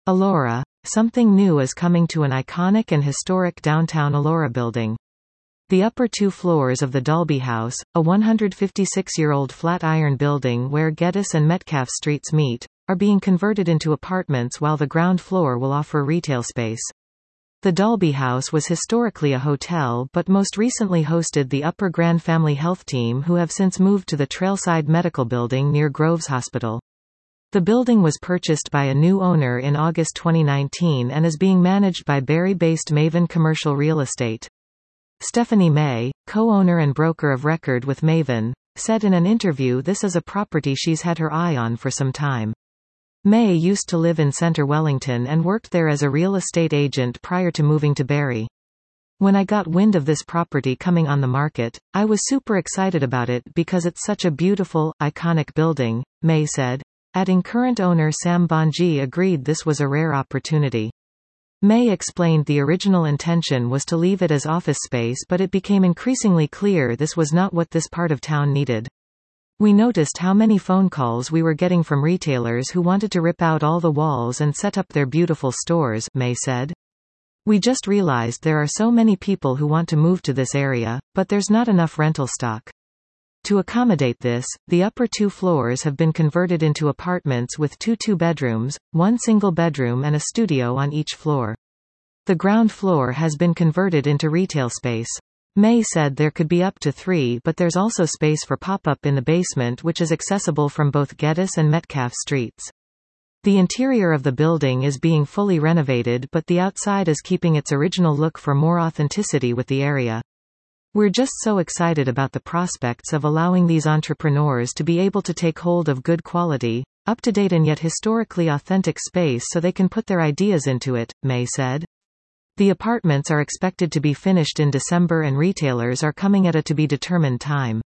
Elora, something new is coming to an iconic and historic downtown Elora building. The upper two floors of the Dalby House, a 156-year-old flat-iron building where Geddes and Metcalfe Streets meet, are being converted into apartments while the ground floor will offer retail space. The Dalby House was historically a hotel but most recently hosted the Upper Grand Family Health Team, who have since moved to the Trailside Medical Building near Groves Hospital. The building was purchased by a new owner in August 2019 and is being managed by Barrie-based Maven Commercial Real Estate. Stephanie May, co-owner and broker of record with Maven, said in an interview this is a property she's had her eye on for some time. May used to live in Centre Wellington and worked there as a real estate agent prior to moving to Barrie. When I got wind of this property coming on the market, I was super excited about it because it's such a beautiful, iconic building, May said. Adding current owner Sam Bonji agreed this was a rare opportunity. May explained the original intention was to leave it as office space, but it became increasingly clear this was not what this part of town needed. We noticed how many phone calls we were getting from retailers who wanted to rip out all the walls and set up their beautiful stores, May said. We just realized there are so many people who want to move to this area, but there's not enough rental stock. To accommodate this, the upper two floors have been converted into apartments with two bedrooms, one single bedroom and a studio on each floor. The ground floor has been converted into retail space. May said there could be up to 3, but there's also space for pop-up in the basement, which is accessible from both Geddes and Metcalfe Streets. The interior of the building is being fully renovated, but the outside is keeping its original look for more authenticity with the area. We're just so excited about the prospects of allowing these entrepreneurs to be able to take hold of good quality, up-to-date and yet historically authentic space so they can put their ideas into it, May said. The apartments are expected to be finished in December and retailers are coming at a to-be-determined time.